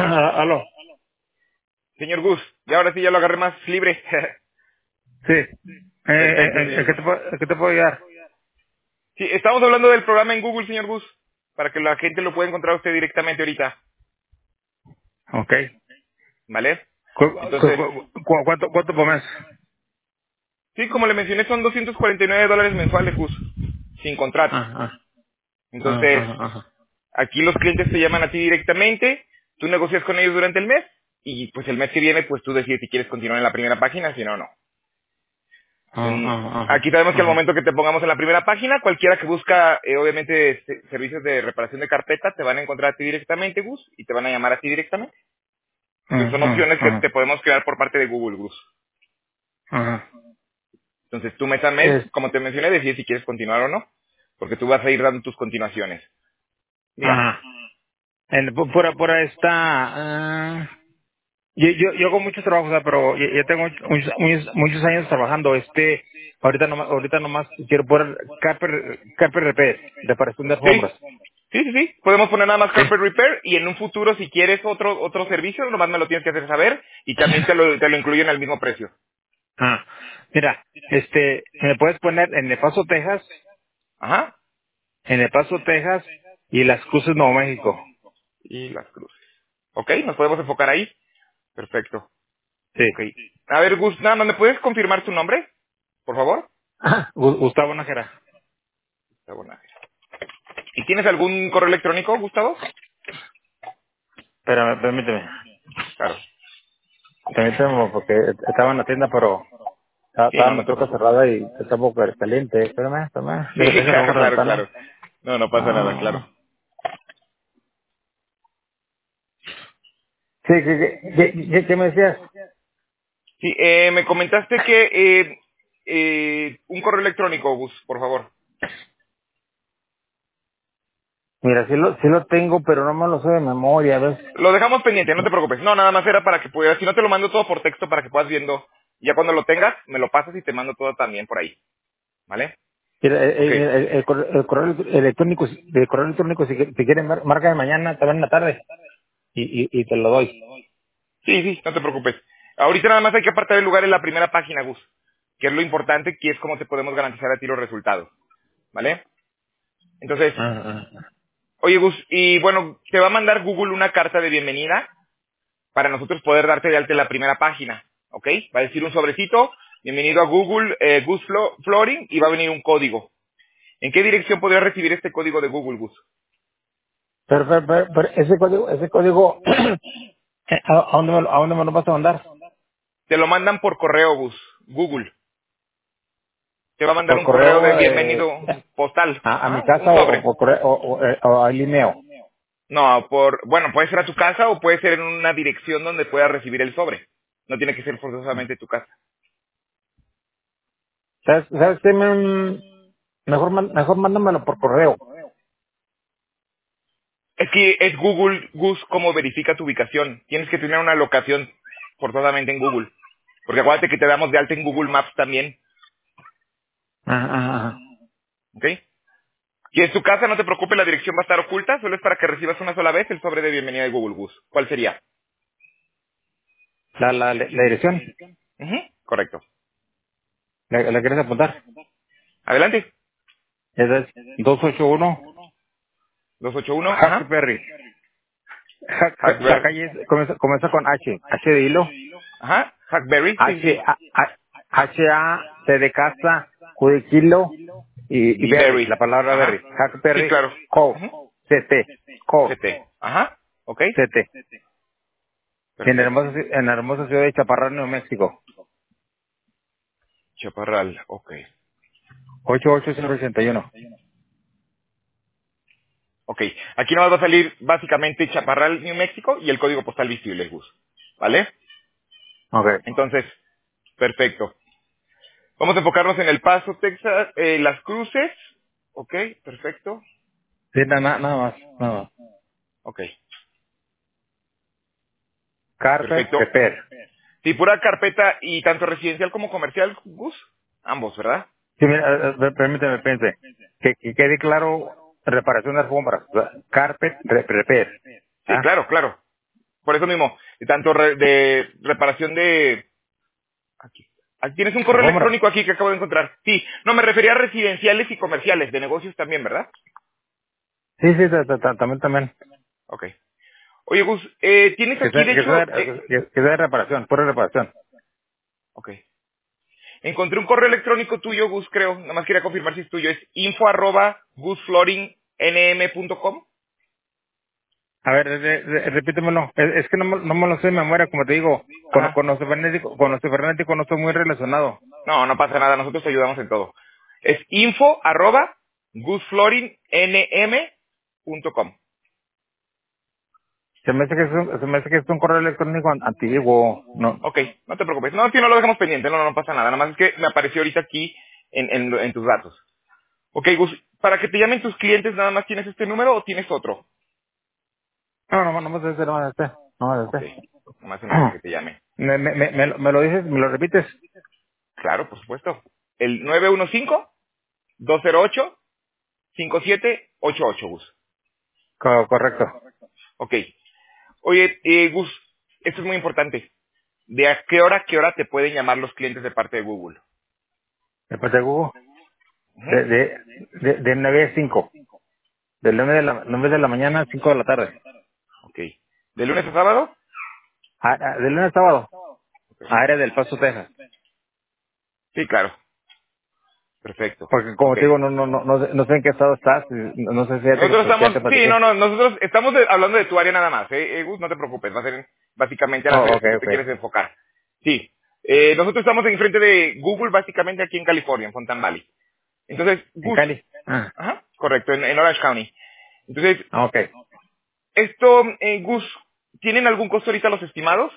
Aló. Señor Gus, y ahora sí ya lo agarré más libre. Sí. Perfecto, ¿En señor qué Gus. en qué te puedo ayudar? Sí, estamos hablando del programa en Google, señor Gus, para que la gente lo pueda encontrar a usted directamente ahorita, Ok. ¿vale? Entonces, ¿Cuánto por mes? sí, como le mencioné, son $249 mensuales, Gus, sin contrato. Ajá. Entonces, Ajá. aquí los clientes te llaman a ti directamente, tú negocias con ellos durante el mes, y pues el mes que viene, pues tú decides si quieres continuar en la primera página, si no, no. Mm, Aquí sabemos que al Ajá. momento que te pongamos en la primera página, cualquiera que busca, obviamente, servicios de reparación de carpeta, te van a encontrar a ti directamente, Gus, y te van a llamar a ti directamente. Entonces son opciones que te podemos crear por parte de Google, Gus. Ajá. Entonces tú mes a mes, Es, como te mencioné, decides si quieres continuar o no, porque tú vas a ir dando tus continuaciones. Dígame. ajá. Por esta, yo hago muchos trabajos, o sea, pero yo tengo muchos años trabajando. Ahorita nomás quiero poner carpet repair, reparación de Sí, alfombras. sí. Podemos poner nada más Sí. Carpet Repair y en un futuro, si quieres otro servicio, nomás me lo tienes que hacer saber y también te lo incluyo en el mismo precio. Ah, mira, me puedes poner en El Paso, Texas, Ajá. y Las Cruces, Nuevo México. Y las cruces. Ok, nos podemos enfocar ahí. Perfecto. Sí. Ok. A ver, Gus, nada más, ¿me puedes confirmar tu nombre? Por favor. Gustavo Nájera. Gustavo Nájera. ¿Y tienes algún correo electrónico, Gustavo? Espérame, permíteme. Claro. Permíteme porque estaba en la tienda, pero Sí, estaba no, mi no te troca preocupes. cerrada y está un poco caliente. Espérame. Sí, Déjame bajar la claro. ventana. No, no pasa nada, claro. Ah. Sí, ¿qué me decías? Sí, me comentaste que un correo electrónico, Gus, por favor. Mira, sí lo tengo, pero no me lo sé de memoria, ¿ves? Lo dejamos pendiente, no te preocupes. No, nada más era para que pudieras, si no te lo mando todo por texto para que puedas viendo. Ya cuando lo tengas, me lo pasas y te mando todo también por ahí. ¿Vale? Mira, Ok. el correo electrónico, si quieren, marca de mañana, también en la tarde, y te lo doy. Sí, no te preocupes. Ahorita nada más hay que apartar el lugar en la primera página, Gus, que es lo importante, que es cómo te podemos garantizar a ti los resultados, ¿vale? Entonces, oye, Gus, y bueno, te va a mandar Google una carta de bienvenida para nosotros poder darte de alta en la primera página, ¿ok? Va a decir un sobrecito, bienvenido a Google, Gus Flooring, y va a venir un código. ¿En qué dirección podrías recibir este código de Google, Gus? Pero ese código, ¿a dónde me lo vas a mandar? Te lo mandan por correo, Gus, Google. Te va a mandar ¿Por un correo de correo bienvenido postal, a mi ajá, un casa o sobre. por correo o al email? No, bueno, puede ser a tu casa o puede ser en una dirección donde puedas recibir el sobre. No tiene que ser forzosamente tu casa. ¿Sabes qué? Mejor mándamelo por correo. Es que es Google, Gus, cómo verifica tu ubicación. Tienes que tener una locación forzosamente en Google. Porque acuérdate que te damos de alta en Google Maps también, Ajá. ¿ok? Y en tu casa, no te preocupes, la dirección va a estar oculta, solo es para que recibas una sola vez el sobre de bienvenida de Google, Gus. ¿Cuál sería? La dirección, Ujú, correcto. ¿la quieres apuntar? Adelante. Esa es 281 281, ajá. Hackberry. La Hackberry. calle comienza con H de hilo, Ajá. Hackberry, sí. C de casa, Q de kilo y Y berry, Berry. la palabra berry. Ajá. Sí, Hackberry, claro. Co, Ujú. CT, Co, CT. Ajá. Ok. CT. Perfecto. En la hermosa ciudad de Chaparral, Nuevo México. Chaparral. Ok. 88081. Ok. Aquí nos va a salir básicamente Chaparral, New México y el código postal visible, Gus. ¿Vale? Ok. Entonces, perfecto. Vamos a enfocarnos en El Paso, Texas, Las Cruces. Ok, perfecto. Sí, nada más, nada más. Ok, Carpet perfecto. Repair. Sí, pura carpeta y tanto residencial como comercial, Gus. Ambos, ¿verdad? Sí, mira, permíteme, pense. Que quede claro, reparación de alfombras. Carpet Repair. Sí, ¿Ah? claro. por eso mismo, de reparación de... Aquí tienes un correo Hombre. electrónico aquí que acabo de encontrar. Sí, no, me refería a residenciales y comerciales, de negocios también, ¿verdad? Sí, también. Ok. Oye, Gus, tienes Que aquí, sea, de que hecho... sea, que sea de reparación, pura reparación. ok. Encontré un correo electrónico tuyo, Gus, creo. Nada más quería confirmar si es tuyo. Es info@gusflooringnm.com. A ver, repítemelo. Es que no me lo sé de memoria, como te digo. Ajá. Con los cibernético no estoy muy relacionado. No, no pasa nada. Nosotros te ayudamos en todo. Es info@gusflooringnm.com. Se me hace que es un correo electrónico antiguo. No. Ok, no te preocupes. No, tío, no lo dejamos pendiente. No, no pasa nada. Nada más es que me apareció ahorita aquí en tus datos. Ok, Gus, para que te llamen tus clientes, ¿nada más tienes este número o tienes otro? No me sé, no me sé. No me Ok, sé. nada más en este que te llame. Me lo dices, me lo repites. Claro, por supuesto. El 915-208-5788, Gus. Correcto. Ok. Oye, Gus, esto es muy importante. ¿De a qué hora te pueden llamar los clientes de parte de Google? Después de Google. Ujú. De 9 a 5. De 9 de la mañana a 5 de la tarde. Ok. ¿De lunes a sábado? De lunes a sábado. Ok. Área del Paso, Texas. Sí, claro. Perfecto. Porque como Ok. te digo, no sé en qué estado estás. No sé si Nosotros si ya estamos, te sí, no, platiqué. no, nosotros estamos hablando de tu área nada más, Gus, no te preocupes, va a ser básicamente a las Oh, áreas ok, que tú te ok. quieres enfocar. Sí, nosotros estamos en frente de Google, básicamente aquí en California, en Fountain Valley. Entonces, ¿En Gus, Cali? Ah, ajá, correcto, en Orange County. Entonces, ok. esto, Gus, ¿tienen algún costo ahorita los estimados?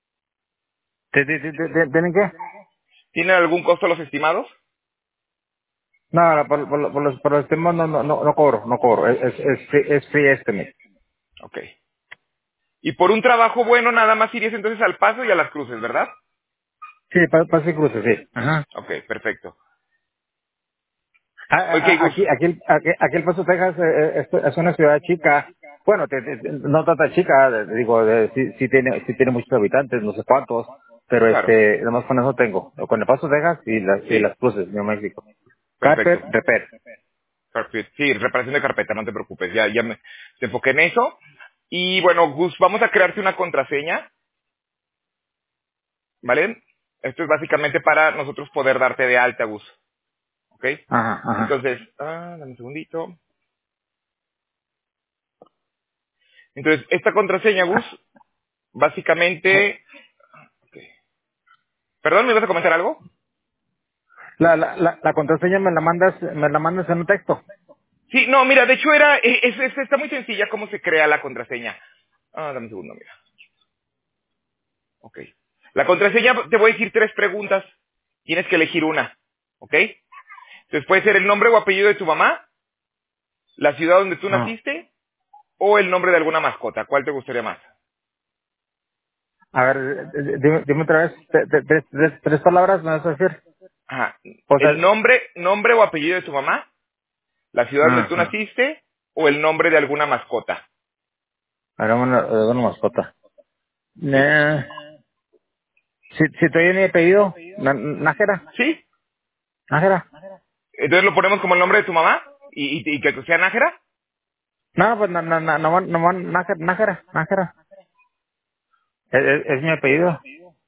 ¿Tienen qué? ¿Tienen algún costo los estimados? No, por los temas no cobro, no cobro. Es free estimate. Ok. Y por un trabajo bueno, nada más irías entonces al Paso y a las Cruces, ¿verdad? Sí, paso y cruce, sí. Ajá. Ok, perfecto. Ok, Gus. Aquí el Paso, Texas, es una ciudad chica. Bueno, no tanta chica, digo, sí tiene muchos habitantes, no sé cuántos, pero Claro. nomás con eso tengo. Con el Paso, Texas y Sí, las cruces, New México. perfecto. Carpet, repair. Perfecto. Sí, reparación de carpeta, no te preocupes, ya me te enfoqué en eso. Y bueno, Gus, vamos a crearte una contraseña, ¿vale? Esto es básicamente para nosotros poder darte de alta, Gus, ¿ok? Ajá. Entonces, dame un segundito. Entonces, esta contraseña, Gus, básicamente... ok. Perdón, ¿me ibas a comentar algo? La contraseña me la mandas en un texto. Sí, no, mira, de hecho está muy sencilla cómo se crea la contraseña. Dame un segundo, mira. Ok. La contraseña, te voy a decir 3 preguntas. Tienes que elegir una, ¿ok? Entonces puede ser el nombre o apellido de tu mamá, la ciudad donde tú Ah. naciste o el nombre de alguna mascota. ¿Cuál te gustaría más? A ver, dime otra vez, tres palabras, ¿me vas a decir? Ajá. O sea, El nombre o apellido de tu mamá, la ciudad donde tú ajá. naciste o el nombre de alguna mascota. Hagamos una mascota. Sí. Si te oye mi apellido, Nájera, ¿Sí? Nájera. Entonces lo ponemos como el nombre de tu mamá y que sea Nájera. No, pues Nájera. Es mi apellido.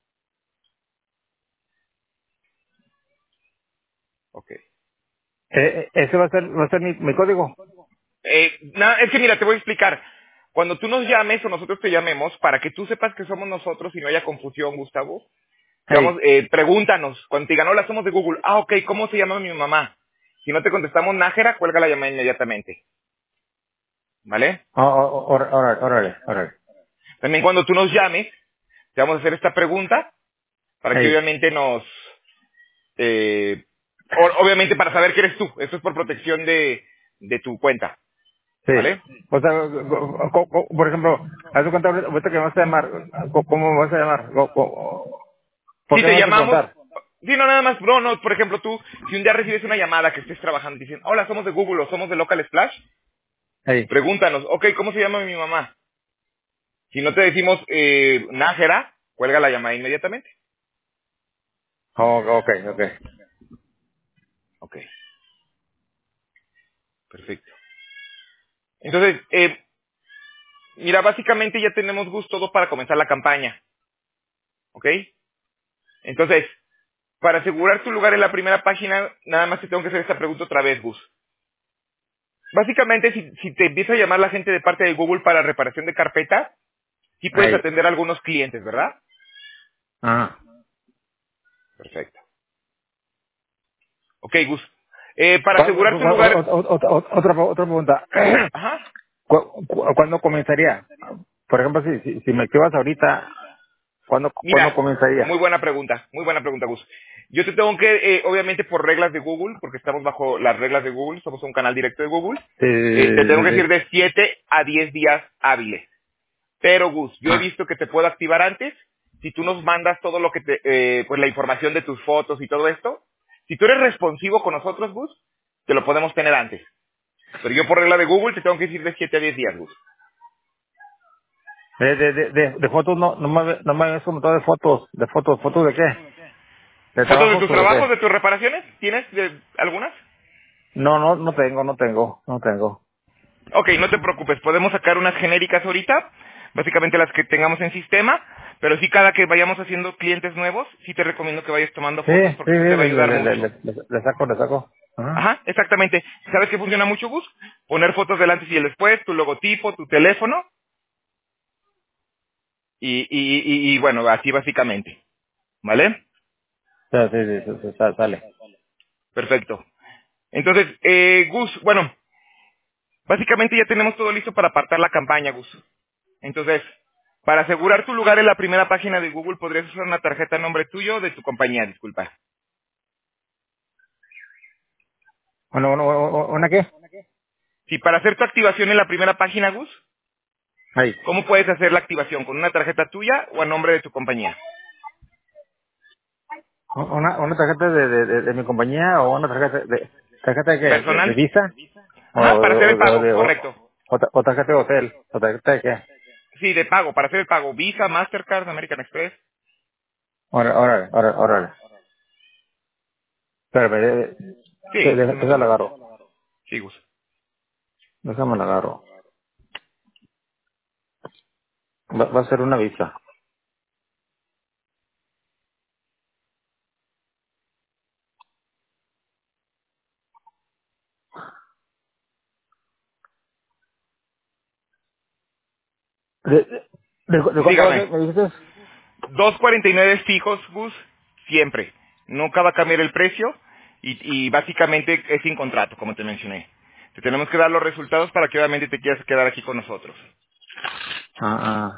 Ok. Ese va a ser mi código. Es que mira, te voy a explicar. Cuando tú nos llames o nosotros te llamemos, para que tú sepas que somos nosotros y no haya confusión, Gustavo, Hey. pregúntanos. Cuando te digan, hola, somos de Google. Ok, ¿cómo se llama mi mamá? Si no te contestamos Nájera, cuelga la llamada inmediatamente. ¿Vale? Órale. También cuando tú nos llames, te vamos a hacer esta pregunta para que Hey. obviamente eh, obviamente para saber que eres tú. Esto es por protección de tu cuenta. Sí. ¿Vale? O sea, por ejemplo, haz de cuenta ahorita que me vas a llamar, ¿cómo me vas a llamar? ¿Por Si qué me te vas a llamamos, preguntar? sí, no, nada más, no, por ejemplo, tú, si un día recibes una llamada que estés trabajando y dicen, hola, somos de Google o somos de Local Splash, Hey. pregúntanos, ok, ¿cómo se llama mi mamá? Si no te decimos Nájera, cuelga la llamada inmediatamente. Oh, ok, ok. Ok, perfecto. Entonces, mira, básicamente ya tenemos Gus todo para comenzar la campaña. ¿Ok? Entonces, para asegurar tu lugar en la primera página, nada más te tengo que hacer esta pregunta otra vez, Gus. Básicamente, si te empieza a llamar la gente de parte de Google para reparación de carpeta, sí puedes Ahí. atender a algunos clientes, ¿verdad? Ajá. Perfecto. Ok, Gus. Para asegurar tu lugar... Otra pregunta. Ajá. ¿Cuándo comenzaría? Por ejemplo, si me activas ahorita, ¿cuándo Mira, comenzaría? muy buena pregunta, Gus. Yo te tengo que, obviamente por reglas de Google, porque estamos bajo las reglas de Google, somos un canal directo de Google, te tengo que decir Sí. de 7 a 10 días hábiles. Pero, Gus, yo he Ah, visto que te puedo activar antes, si tú nos mandas todo lo que pues la información de tus fotos y todo esto. Si tú eres responsivo con nosotros, Gus, te lo podemos tener antes. Pero yo por regla de Google te tengo que decir de 7 a 10 días, Gus. de fotos no me habías comentado ¿fotos de qué? ¿De ¿Fotos de trabajos tus o de trabajos, qué? de tus reparaciones? ¿Tienes algunas? No tengo. Ok, no te preocupes, podemos sacar unas genéricas ahorita, básicamente las que tengamos en sistema, pero sí cada que vayamos haciendo clientes nuevos, sí te recomiendo que vayas tomando Sí, fotos sí, porque eso te va a le, ayudar le, le, mucho. le, le saco. Ajá. Ajá, exactamente. ¿Sabes qué funciona mucho, Gus? Poner fotos del antes y el después, tu logotipo, tu teléfono y bueno, así básicamente. ¿Vale? Sí, sale. Perfecto. Entonces, Gus, bueno, básicamente ya tenemos todo listo para apartar la campaña, Gus. Entonces, para asegurar tu lugar en la primera página de Google, podrías usar una tarjeta a nombre tuyo o de tu compañía, disculpa. ¿Una qué? Si para hacer tu activación en la primera página, Gus, Ahí. ¿cómo puedes hacer la activación? ¿Con una tarjeta tuya o a nombre de tu compañía? Una tarjeta de mi compañía o una tarjeta de qué? ¿De ¿Personal? Visa? Ajá, para hacer el pago, O, correcto. o tarjeta de hotel. ¿O tarjeta de qué? Sí, de pago, para hacer el pago. Visa, Mastercard, American Express. Órale. Espérame, Sí, no te déjame la preocupes. agarro. Sí, Gus. Déjame la agarro. Va a ser una Visa. ¿De cuánto va a ser? Dígame. ¿Me dijiste? 2.49 fijos, Gus, siempre. Nunca va a cambiar el precio y básicamente es sin contrato, como te mencioné. Te tenemos que dar los resultados para que obviamente te quieras quedar aquí con nosotros. Ah,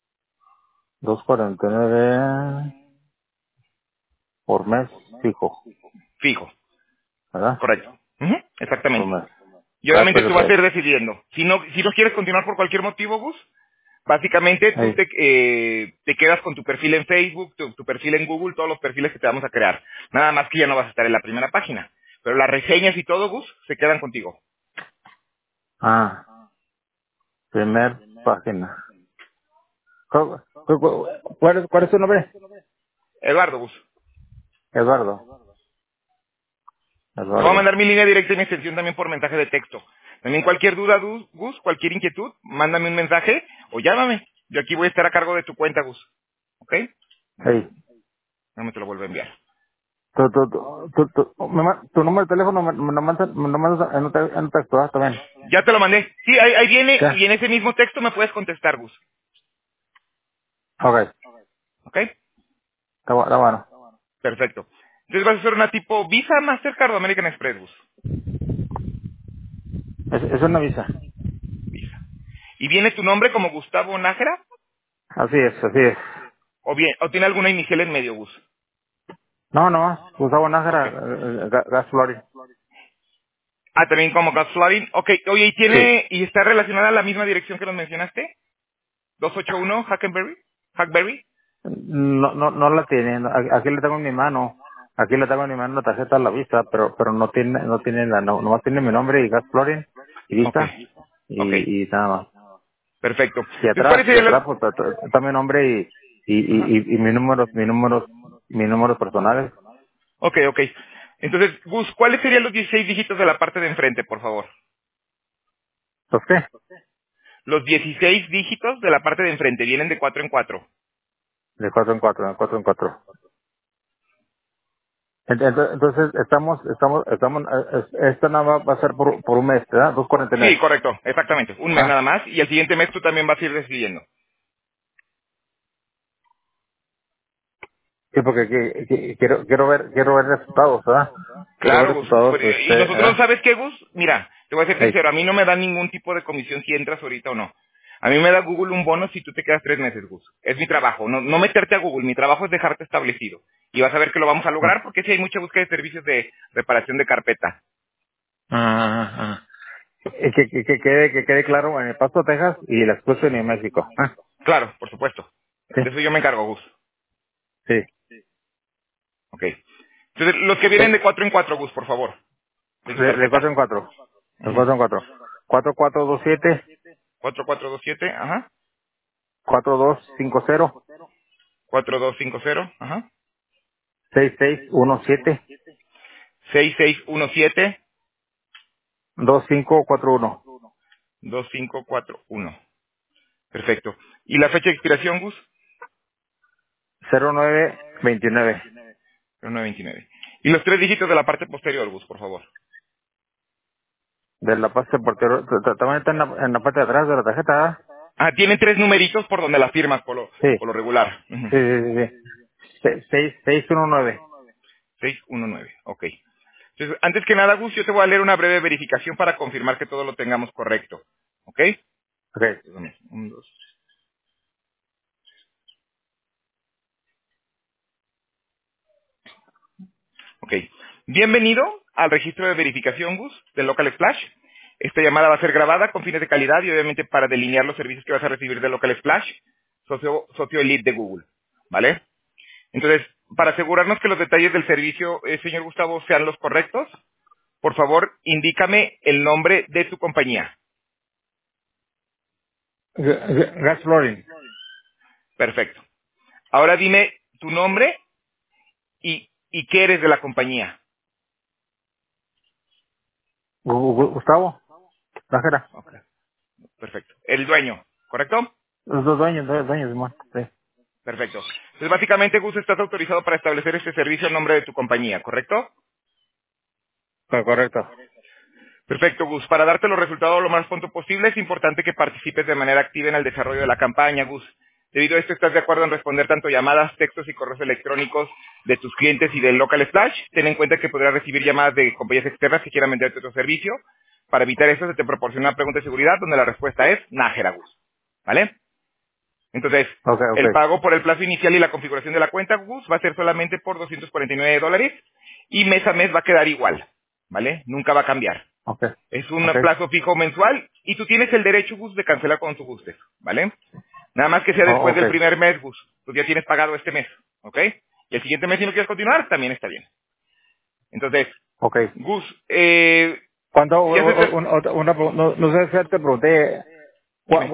2.49 por mes fijo, Fijo, ¿verdad? correcto. Ujú, Por exactamente. mes. Y obviamente tú vas a KPRP. ir decidiendo. Si no quieres continuar por cualquier motivo, Gus, básicamente tú Ahí. te quedas con tu perfil en Facebook, tu perfil en Google, todos los perfiles que te vamos a crear. Nada más que ya no vas a estar en la primera página. Pero las reseñas y todo, Gus, se quedan contigo. Ah, primer página. ¿Cuál es tu nombre? Eduardo, Gus. Eduardo. Te voy a Eduardo. mandar mi línea directa y mi extensión también por mensaje de texto. También cualquier duda, Gus, cualquier inquietud, mándame un mensaje o llámame. Yo aquí voy a estar a cargo de tu cuenta, Gus. ¿Ok? Hey. No me te lo vuelvo a enviar. Tu número de teléfono me lo mandas en un texto, también. Ya te lo mandé. Sí, ahí viene ¿Qué? y en ese mismo texto me puedes contestar, Gus. Ok, ¿Ok? está bueno. Perfecto. Entonces vas a hacer una tipo Visa, Mastercard o American Express, Gus. Es una Visa. Visa. ¿Y viene tu nombre como Gustavo Nájera? Así es. ¿O tiene alguna inicial en medio, Gus? No, Gustavo Ok. Nájera, Gas Flori. Ah, también como Gus Flooding. Ok, oye, Sí. ¿y está relacionada a la misma dirección que nos mencionaste? 281 Hackberry. No la tiene. Aquí le tengo en mi mano. Aquí le tengo en mi mano la tarjeta a la vista, pero no, nomás tiene mi nombre y Gas Florin y Ok, vista ok, y nada más. Perfecto. Y Entonces, ¿cuáles y serían atrás los... pues está mi nombre y mis números personales. Ok, ok. Entonces, Gus, ¿cuáles serían los 16 dígitos de la parte de enfrente, por favor? ¿Los qué? Los 16 dígitos de la parte de enfrente vienen de 4 en 4. De 4 en 4, de 4 en 4. Entonces, esta nada más va a ser por un mes, ¿verdad? Sí, 249. correcto, exactamente. Un mes Ah, nada más y el siguiente mes tú también vas a ir recibiendo. sí, porque quiero ver resultados, ¿verdad? Quiero ver Claro, Gus. resultados, Y nosotros, ¿verdad? ¿sabes qué, Gus? Mira, te voy a ser Hey. sincero, a mí no me da ningún tipo de comisión si entras ahorita o no. A mí me da Google un bono si tú te quedas 3 meses, Gus. Es mi trabajo, no meterte a Google, mi trabajo es dejarte establecido. Y vas a ver que lo vamos a lograr porque sí hay mucha búsqueda de servicios de reparación de carpeta. Ah. Y que quede claro en El Paso, Texas y la Escuela en México. Ah, Claro, por supuesto. sí, De eso yo me encargo, Gus. sí. Ok. Entonces, los que vienen de 4 en 4, Gus, por favor, de tu De tarjeta. 4 en 4. De Ujú. 4 en 4. 4427 4427, ajá. 4250 4250, ajá. 6617 6617 2541 2541. Perfecto. ¿Y la fecha de expiración, Gus? 0929. 929. Y los 3 dígitos de la parte posterior, Gus, por favor. De la parte portero. También está en la parte de atrás de la tarjeta, ¿verdad? Ah, tiene 3 numeritos por donde las firmas, Sí, por lo regular. Ujú. sí. 619. 619, ok. Entonces, antes que nada, Gus, yo te voy a leer una breve verificación para confirmar que todo lo tengamos correcto. ¿Ok? Ok. Perdón, 1, 2. Ok. Bienvenido al registro de verificación, Gus, de Local Splash. Esta llamada va a ser grabada con fines de calidad y obviamente para delinear los servicios que vas a recibir de Local Splash, socio elite de Google. ¿Vale? Entonces, para asegurarnos que los detalles del servicio, señor Gustavo, sean los correctos, por favor, indícame el nombre de tu compañía. Gas Flooring. Perfecto. Ahora dime tu nombre y qué eres de la compañía. Gustavo, Nájera. Ok, perfecto. El dueño, ¿correcto? Los dos dueños, Simón. Sí. Perfecto. Entonces, básicamente, Gus, estás autorizado para establecer este servicio en nombre de tu compañía, ¿correcto? Correcto. Perfecto, Gus. Para darte los resultados lo más pronto posible, es importante que participes de manera activa en el desarrollo de la campaña, Gus. Debido a esto, ¿estás de acuerdo en responder tanto llamadas, textos y correos electrónicos de tus clientes y del Local Splash? Ten en cuenta que podrás recibir llamadas de compañías externas que quieran venderte otro servicio. Para evitar eso, se te proporciona una pregunta de seguridad donde la respuesta es Nájera, Gus. ¿Vale? Entonces, Ok. el pago por el plazo inicial y la configuración de la cuenta, Gus, va a ser solamente por $249 y mes a mes va a quedar igual. ¿Vale? Nunca va a cambiar. Ok. Es un Ok. plazo fijo mensual y tú tienes el derecho, Gus, de cancelar cuando tú gustes, ¿vale? Nada más que sea después Ok. del primer mes, Gus. Tú ya tienes pagado este mes, ¿ok? Y el siguiente mes, si no quieres continuar, también está bien. Entonces, Ok. Gus, Cuando, ya se te... no sé si te pregunté, Dime.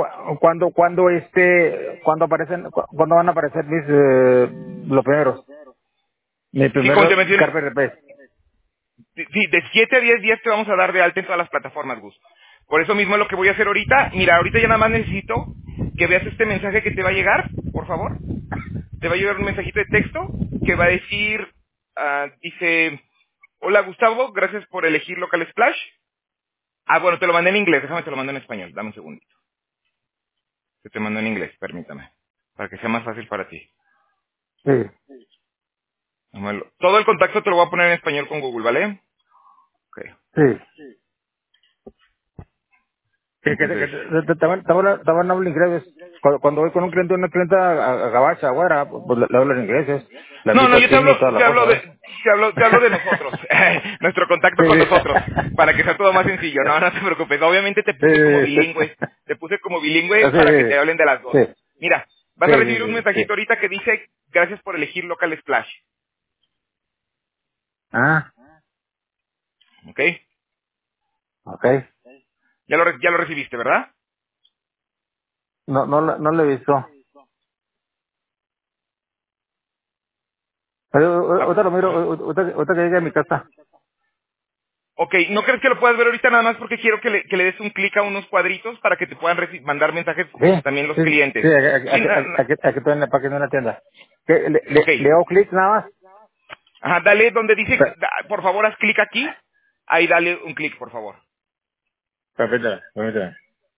cuándo aparecen, cuándo van a aparecer los primeros? Mi Sí, como primer te mencioné, Carpe Repes. sí, de 7 a 10 días te vamos a dar de alta en todas las plataformas, Gus. Por eso mismo es lo que voy a hacer ahorita. Mira, ahorita ya nada más necesito que veas este mensaje que te va a llegar, por favor. Te va a llegar un mensajito de texto que va a decir, dice, hola Gustavo, gracias por elegir Local Splash. Ah, bueno, te lo mandé en inglés, déjame te lo mando en español, dame un segundito. Te mando en inglés, permítame, para que sea más fácil para ti. Sí, Todo el contacto te lo voy a poner en español con Google, ¿vale? Ok, sí. entonces, Estaban hablando inglés. Cuando voy con un cliente, una clienta a gabacha, güera, pues le hablo en inglés. La no, invito no, al yo te cine y hablo, toda la cosa, ¿eh? te hablo de nosotros, nuestro contacto Sí, con nosotros, para que sea todo más sencillo, no, no te preocupes, obviamente te puse como bilingüe, para que te hablen de las dos. sí, Mira, vas a recibir un sí. mensajito ahorita que dice, gracias por elegir Local Splash, Ah, ¿ok? ok. Ya lo recibiste, ¿verdad? no lo he visto. Ah, Ahorita lo miro, ahorita que llegue a mi casa. ok, ¿no crees que lo puedas ver ahorita nada más porque quiero que le des un clic a unos cuadritos para que te puedan mandar mensajes Sí, también los sí, clientes? sí, Sí, aquí estoy en la página de la tienda. ok. Le hago clic nada más. Ajá, dale donde dice, Per- por favor, haz clic aquí. Ahí dale un clic, por favor. Permítame, permítame.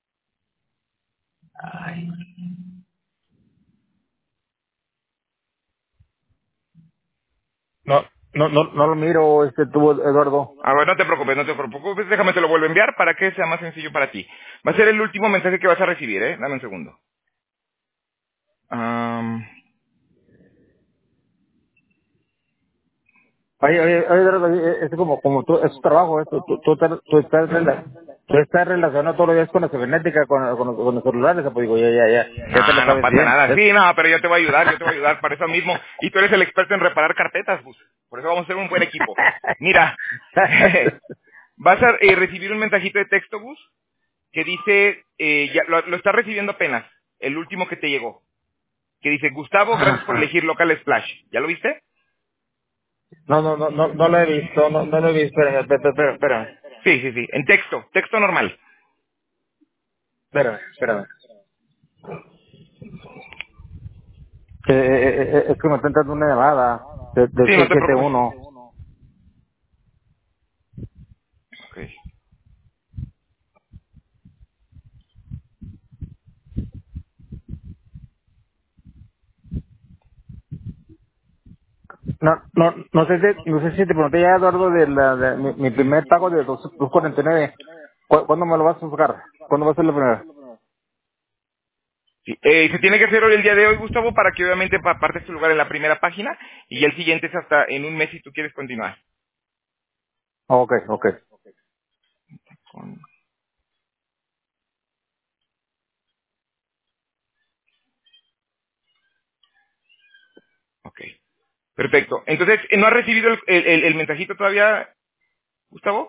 No, no lo miro, tuvo Eduardo. A ver, no te preocupes, no te preocupes. Déjame te lo vuelvo a enviar para que sea más sencillo para ti. Va a ser el último mensaje que vas a recibir, ¿eh? Dame un segundo. Am, Oye, Eduardo, es como tú, es tu trabajo, tú estás relacionado todos los días con la cibernética, con los celulares, pues digo, ya te lo no sabes pasa bien. nada. Sí, no, pero yo te voy a ayudar, yo te voy a ayudar para eso mismo. Y tú eres el experto en reparar carpetas, Gus. Por eso vamos a ser un buen equipo. Mira, vas a recibir un mensajito de texto, Gus, que dice, ya lo estás recibiendo apenas, el último que te llegó, que dice, Gustavo, gracias por elegir Local Splash. ¿Ya lo viste? No lo he visto, no lo he visto, espérame. Sí, sí, sí, en texto, texto normal. Espérame. Es que me está entrando una llamada del Sí, no te preocupes. 671. Ok. No sé si te pregunté ya, Eduardo, mi primer pago de 249. ¿Cuándo me lo vas a sacar? ¿Cuándo va a ser la primera? Sí, se tiene que hacer hoy el día de hoy, Gustavo, para que obviamente apartes tu lugar en la primera página y el siguiente es hasta en un mes si tú quieres continuar. Ok. Con- Ok, perfecto. Entonces, ¿no has recibido el mensajito todavía, Gustavo?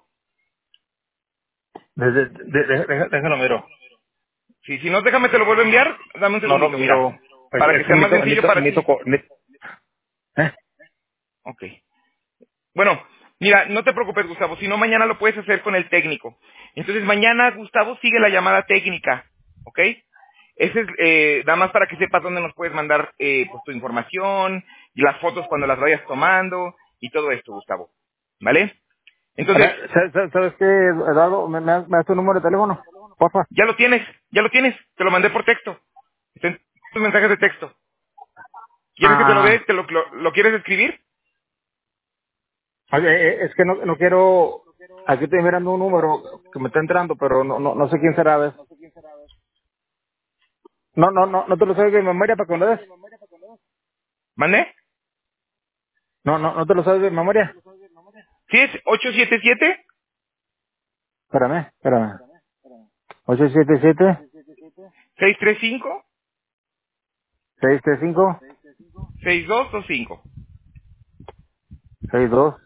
Déjalo miro. Sí, si no, déjame te lo vuelvo a enviar. Dame un No lo segundito, mira. miro. Para que Es que sea más sencillo para ti. ¿Eh? Ok. Bueno, mira, no te preocupes, Gustavo, si no mañana lo puedes hacer con el técnico. Entonces mañana, Gustavo, sigue la llamada técnica, ¿ok? Ese es nada más para que sepas dónde nos puedes mandar pues, tu información y las fotos cuando las vayas tomando y todo esto, Gustavo, ¿vale? Entonces, ¿Sabes qué, Eduardo? ¿Me das tu número de teléfono? Porfa. ya lo tienes, te lo mandé por texto. Están tus mensajes de texto. ¿Quieres que te lo dé? Ah, ¿Lo quieres escribir? oye, es que no quiero... Aquí estoy mirando un número que me está entrando, pero no sé quién será, ¿ves? No te lo sabes de memoria para que me lo des. ¿Mande? No te lo sabes de memoria. Sí, es 877 Espérame. 877 635 635 6225. 62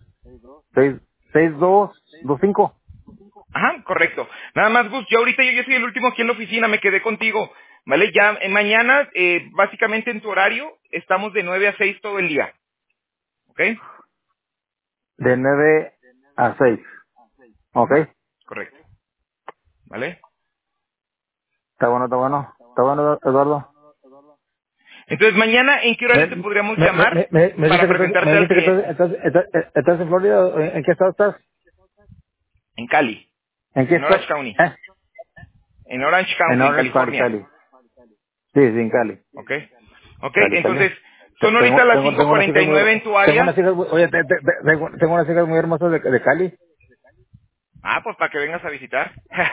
6225. Ajá, correcto. Nada más, Gus, yo ahorita yo soy el último aquí en la oficina, me quedé contigo. ¿Vale? Ya mañana, básicamente en tu horario, estamos de 9 a 6 todo el día. ¿Ok? De 9 a 6. ¿Ok? Correcto. ¿Vale? Está bueno, Eduardo. Entonces, mañana, ¿en qué Me, horario te podríamos llamar me para dice que presentarte al cliente? estás en Florida. ¿En qué estado estás? En Cali, ¿En qué en Orange estado? County. ¿Eh? En Orange En County, en Orange County, California. Cali. Sí, en Cali. ¿Ok? ¿Ok? Cali. Entonces, son ahorita las cinco Tengo unas cuarenta hijas y nueve en tu área. oye, tengo unas hijas muy hermosas de Cali. Ah, pues para que vengas a visitar.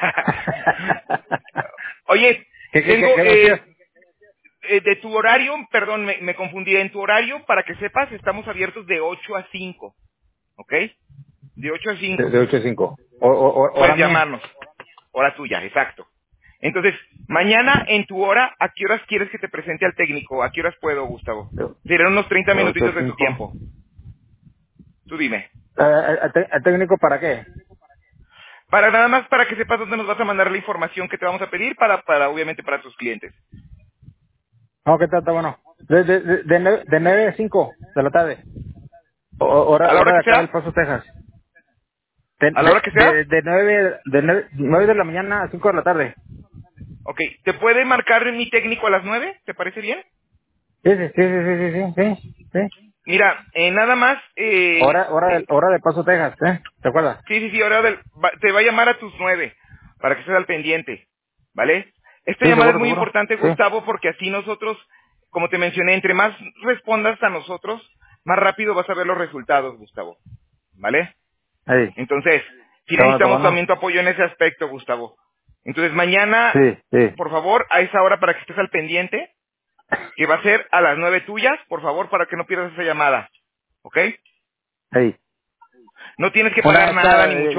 Oye, tengo ¿Qué me decías? de tu horario, perdón, me confundí. En tu horario, para que sepas, estamos abiertos de 8 a 5, ¿ok? De 8 a De 5. 8 a 5. Hora Puedes mía. llamarnos. Hora tuya, exacto. Entonces, mañana en tu hora, ¿a qué horas quieres que te presente al técnico? ¿A qué horas puedo, Gustavo? Serán unos 30 De 8 minutitos a de tu 5. tiempo. Tú dime. ¿El técnico para qué? Para nada más para que sepas dónde nos vas a mandar la información que te vamos a pedir obviamente para tus clientes. Ok, está bueno. De 9 a 5 de la tarde. ¿A la hora Hora de que acá del sea? Paso, Texas. ¿A la hora que sea? De 9 de la mañana a 5 de la tarde. Ok. ¿Te puede marcar mi técnico a las 9? ¿Te parece bien? Sí, sí, sí, sí, sí, sí, sí, sí. Mira, nada más, Hora de Paso, Texas, ¿eh? ¿Te acuerdas? sí, sí, sí, te va a llamar a tus 9 para que estés al pendiente, ¿vale? Esta Sí, llamada es seguro, muy seguro. importante, Sí. Gustavo, porque así nosotros, como te mencioné, entre más respondas a nosotros, más rápido vas a ver los resultados, Gustavo, ¿vale? Ahí. Entonces, sí Está necesitamos bueno. también tu apoyo en ese aspecto, Gustavo. Entonces, mañana, Sí, sí. por favor, a esa hora para que estés al pendiente, que va a ser a las 9 tuyas, por favor, para que no pierdas esa llamada, ¿ok? Ahí. No tienes que Una pagar nada, esta, ni mucho,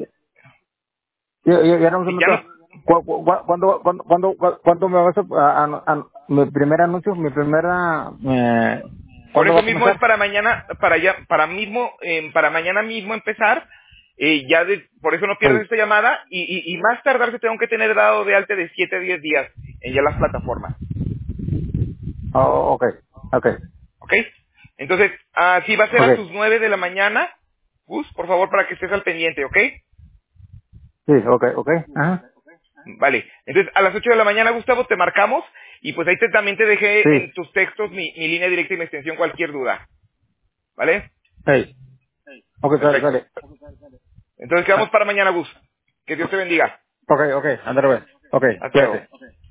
ya no ya no, ¿Cuándo me vas mi primer anuncio, mi primera, por ¿cuándo eso va a mismo es comenzar? para mañana, para mañana mismo empezar, por eso no pierdas Ahí. esta llamada, y más tardar se tengo que tener dado de alta de 7 a 10 días en ya las plataformas. Oh, ok, ok, ¿Ok? Entonces, sí va a ser ok. a tus 9 de la mañana, Gus, por favor, para que estés al pendiente, ¿ok? Sí, ok, ok. Ajá. Vale. Entonces, a las 8 de la mañana, Gustavo, te marcamos y pues ahí también te dejé Sí, en tus textos mi línea directa y mi extensión, cualquier duda. ¿Vale? hey. Ok, sale, Perfecto. sale. Entonces, quedamos para mañana, Gus. Que Dios te bendiga. Ok, ok, Andrés. Ok, Hasta luego. cuídate.